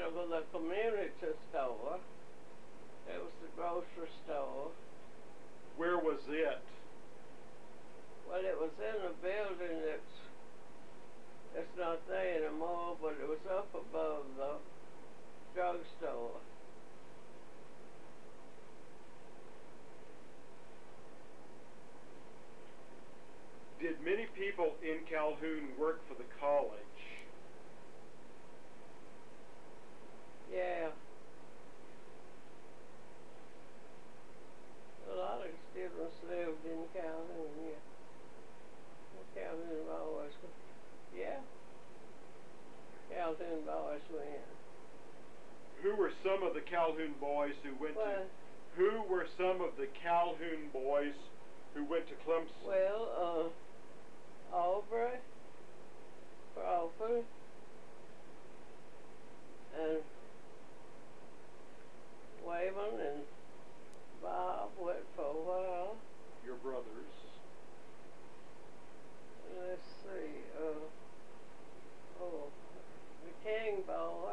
was a community store. It was the grocery store. Where was it? Well, it was in a building that's not there anymore, but it was up above the drugstore. Did many people in Calhoun work for the college? Yeah. A lot of students lived in Calhoun, yeah. Calhoun boys, yeah. Calhoun boys went. Who were some of the Calhoun boys who went to? Who were some of the Calhoun boys who went to Clemson? Well, Aubrey, Crawford, and Wayman and Bob went for a while. Your brothers. Let's see, the King boy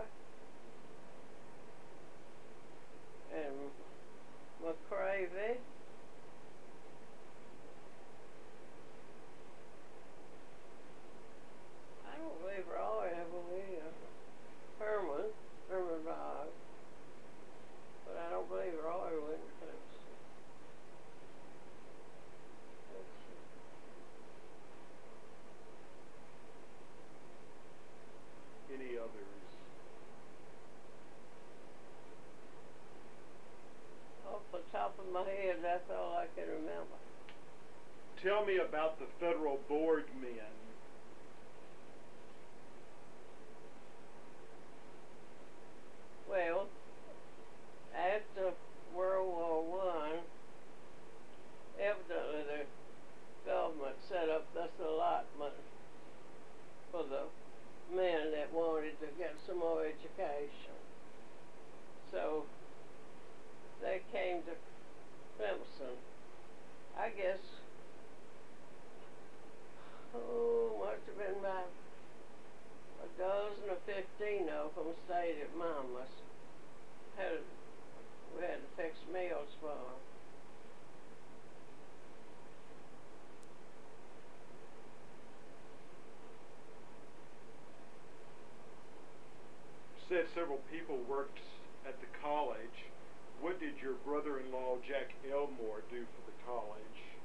and McCravey. I don't believe Roy ever will. Herman Bob. But I don't believe Roy went to Clemson. Any others? Off the top of my head, that's all I can remember. Tell me about the Federal Board men. Well, after World War I, evidently the government set up this allotment for the men that wanted to get some more education. So they came to Clemson. I guess, must have been about a dozen or 15 of them stayed at Mama's. We had to fix meals for them. You said several people worked at the college. What did your brother-in-law Jack Elmore do for the college?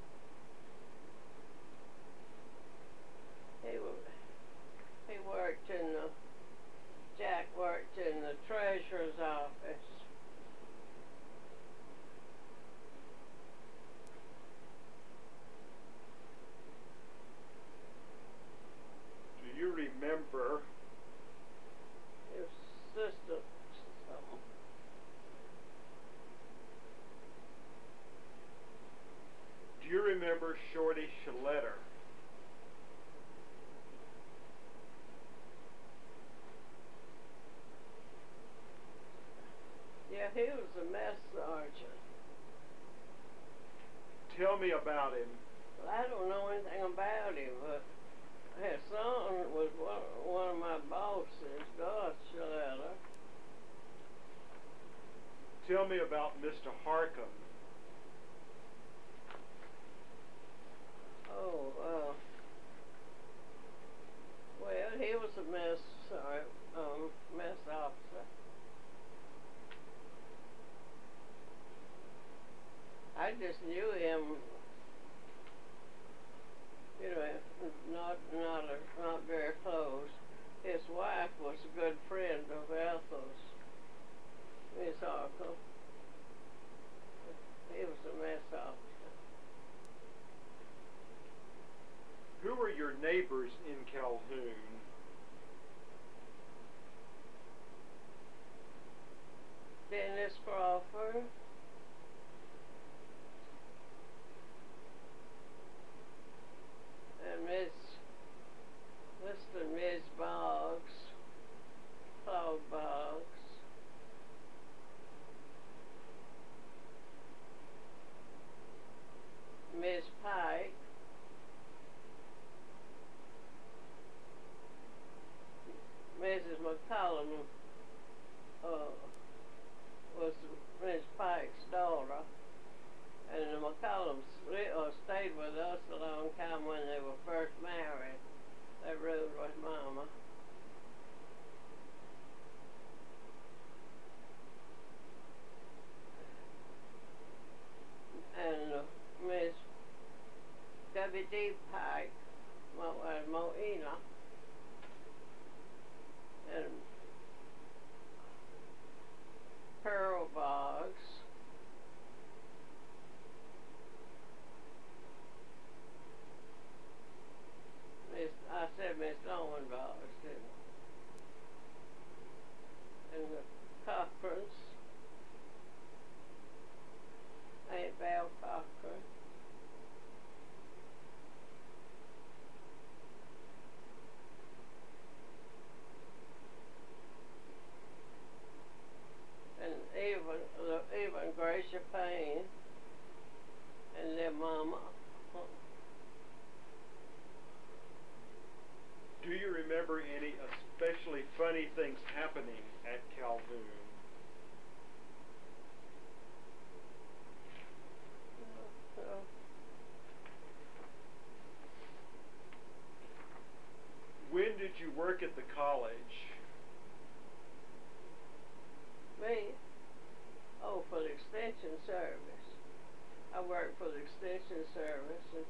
He worked in the, Jack worked in the treasurer's office. Do you remember His sister, Do you remember Shorty Schletter? yeah, he was a mess sergeant. Tell me about him. Well, I don't know anything about him, but his son was one of my bosses, Gus Schletter. Tell me about Mr. Harcum. Well, he was a mess officer. I just knew him, you know, not very close. His wife was a good friend of Ethel's, Miss Harcum. He was a mess officer. Who were your neighbors in Calhoun? Dennis Crawford. And Mr. and Miss Boggs, Claude Boggs. Miss Pike. Mrs. McCollum and Gracia Payne and their mama. Do you remember any especially funny things happening at Calhoun? When did you work at the college? Me? Oh, for the extension service. I worked for the extension service and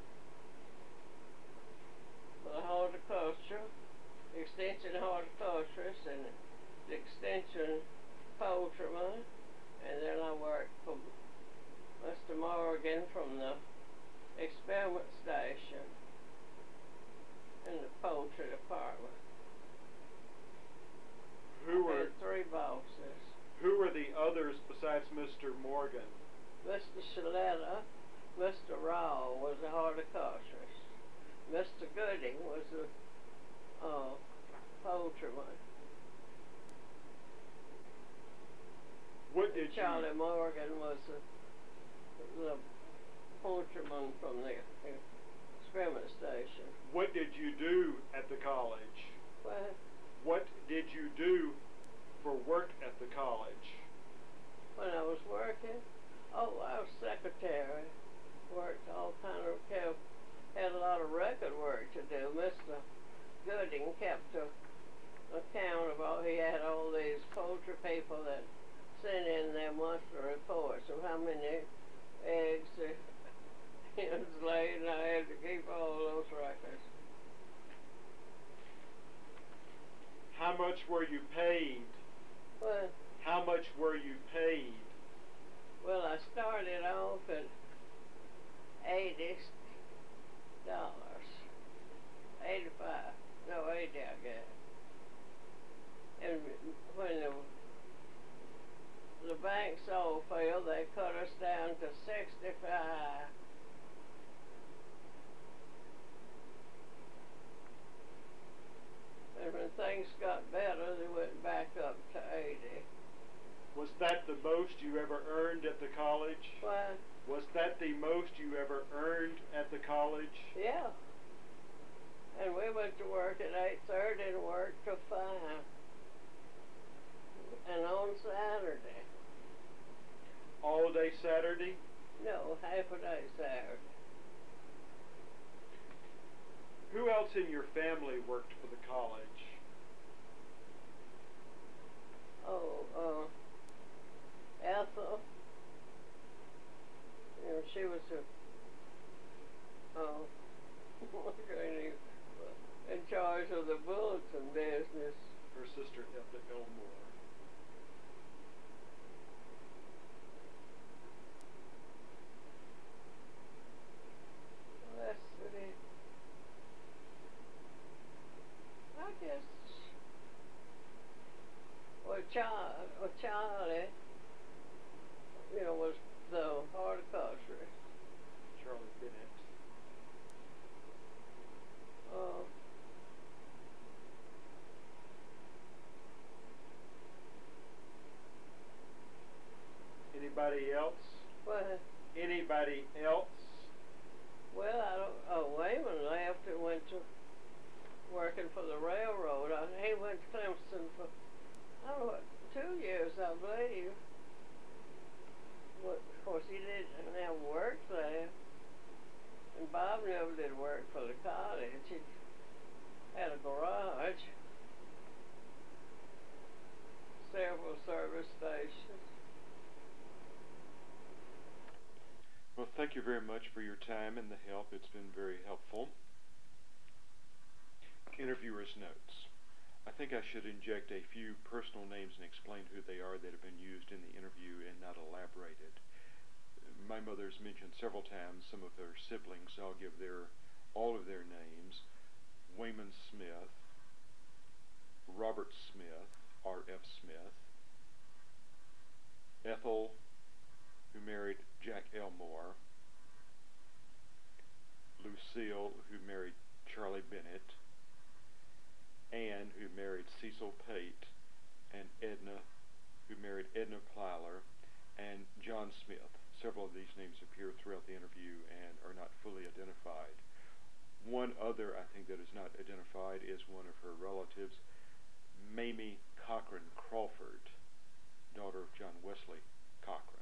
for the horticulture, the extension horticulturist and the extension poultryman, and then I worked for Mr. Morgan from the experiment station in the poultry department. I had 3 bosses. Who were the others besides Mr. Morgan? Mr. Shaletta, Mr. Raw was a horticulturist. Mr. Gooding was a poultryman. What did Charlie Morgan was the poultryman from the experiment station. What did you do at the college? What did you do for work at the college? When I was working? Oh, I was secretary. Worked all kind of, had a lot of record work to do. Mr. Gooding kept an account of all, he had all these poultry people that sent in their monthly reports of how many eggs the hens laid, and I had to keep all those records. How much were you paid? What? How much were you paid? Well, I started off at $80. 85. No, 80 I guess. And when the banks all failed, they cut us down to 65. And when things got better, they went back up to 80. Was that the most you ever earned at the college? What? Was that the most you ever earned at the college? Yeah. And we went to work at 8:30 and worked till 5. And on Saturday. All day Saturday? No, half a day Saturday. Who else in your family worked for the college? Oh, Ethel. You know, she was in charge of the bulletin business. Her sister Ethel Elmore. Let's see. I guess. Well, Charlie, you know, was the horticulturist. Charlie Bennett. Anybody else? What? Anybody else? Well, I don't. Oh, Wayman left and went to working for the railroad. He went to Clemson for, I don't know, 2 years, I believe. But of course, he didn't have work there. And Bob never did work for the college. He had a garage, several service stations. Well, thank you very much for your time and the help. It's been very helpful. Interviewer's notes. I think I should inject a few personal names and explain who they are that have been used in the interview and not elaborated. My mother's mentioned several times some of her siblings, so I'll give all of their names. Wayman Smith, Robert Smith, R.F. Smith, Ethel, who married Jack Elmore, Lucille, who married Charlie Bennett, Anne, who married Cecil Pate, and Edna, who married Edna Plyler, and John Smith. Several of these names appear throughout the interview and are not fully identified. One other, I think, that is not identified is one of her relatives, Mamie Cochran Crawford, daughter of John Wesley Cochran.